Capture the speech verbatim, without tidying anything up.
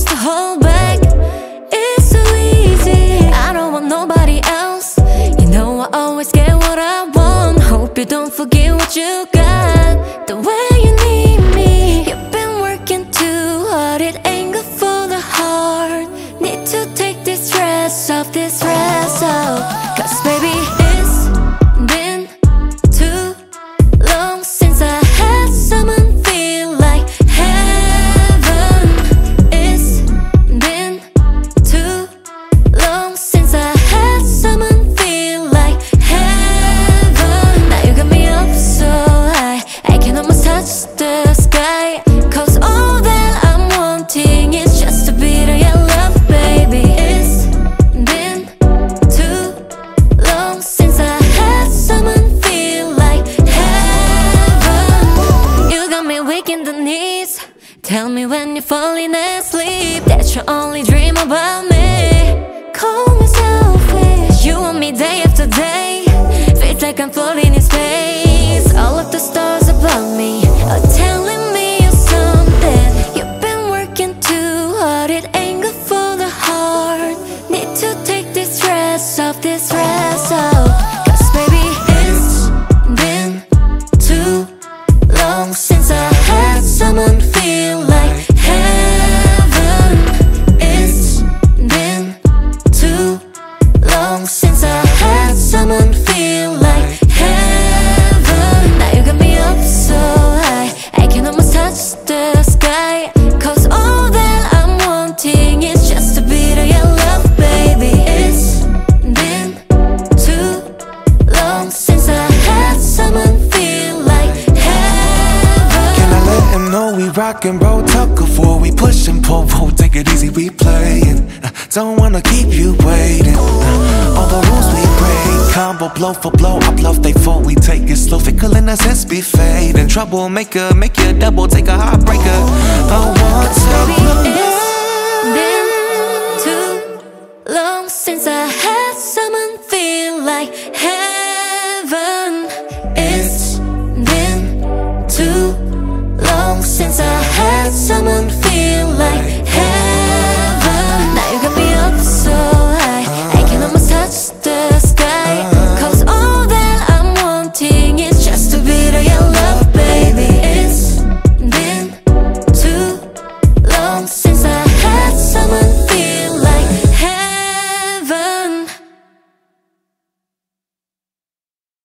wants to hold back. It's so easy, I don't want nobody else. You know I always get what I want. Hope you don't forget what you got. The way you need me, you've been working too hard. It ain't good for the heart. Need to take this stress off, this stress off. Cause baby, it's been too long since I had someone feel like heaven. It's been too long since I had someone feel like heaven. Now you got me up so high, I can almost touch the sky. Cause all that I'm wanting is just a bit of your love, baby. It's been too long since I had someone feel like heaven. You got me weak in the knees. Tell me when you're falling asleep that you only dream about me. Call me selfish, you want me day after day. Feels like I'm floating in space. All of the stars above me are telling me you're something. You've been working too hard, it ain't good for the heart. Need to take this stress off, this stress off. Cause baby, it's been too long since I had someone feel like heaven. It's been too long since I had someone feel like heaven. Now you got me up so high, I can almost touch the sky. Cause all that I'm wanting is just a bit of your love, baby. It's been too long since I had someone feel like heaven. Can I let him know we rock and roll? Tuck before we push and pull, pull. Take it easy, we playing. Uh, don't wanna keep you waiting. Uh, all the rules we break, combo blow for blow. I bluff, they fall, we take it slow. Fickle in a sense, be fading. Troublemaker, make you double, take a heartbreaker. I want to. Baby,